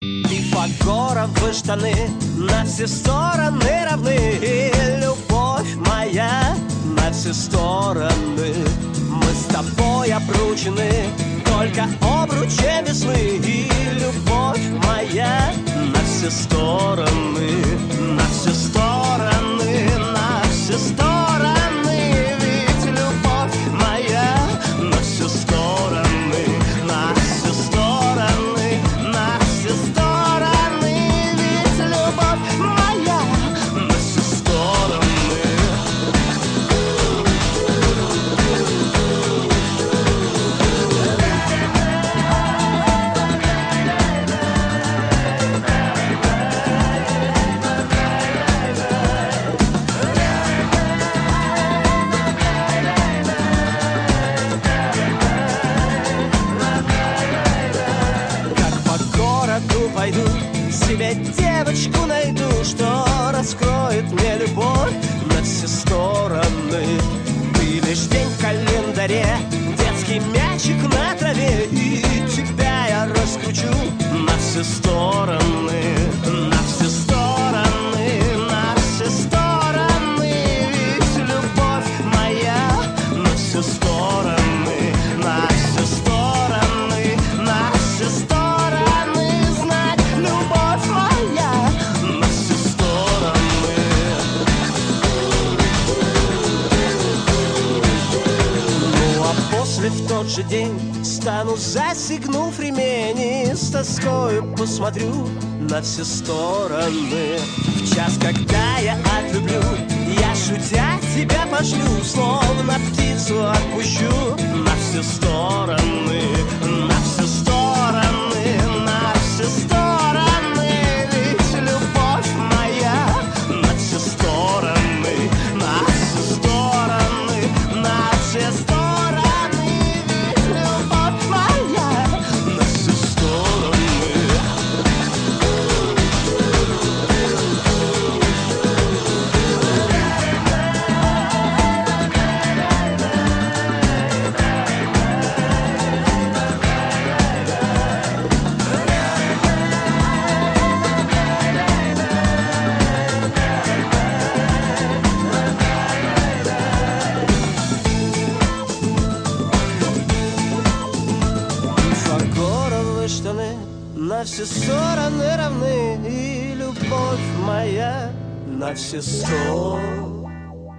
Пифагоровы штаны на все стороны равны. И любовь моя на все стороны. Мы с тобой обручены только обручем весны. И любовь моя на все стороны, на все стороны, на все стороны. Ведь любовь моя на все стороны, на все стороны, на все стороны. Ведь любовь моя на все стороны. Пойду, себе девочку найду, что раскроет мне любовь на все стороны. Ты лишь день в календаре, детский мячик на траве. И тебя я раскручу на все стороны, на все стороны, на все стороны. Ведь любовь моя на все стороны, на все стороны, на все стороны. Любовь моя на все стороны. Ну а после в тот же день стану, застегнув ремень, и с тоскою посмотрю на все стороны. В час, когда я отлюблю, я шутя тебя пошлю, словно птицу отпущу на все стороны, на все стороны, на все стороны. Ведь любовь моя на все стороны, на все стороны, на все стороны. Ведь любовь моя на все стороны. Пифагоровы штаны на все стороны равны. И любовь моя на все стороны.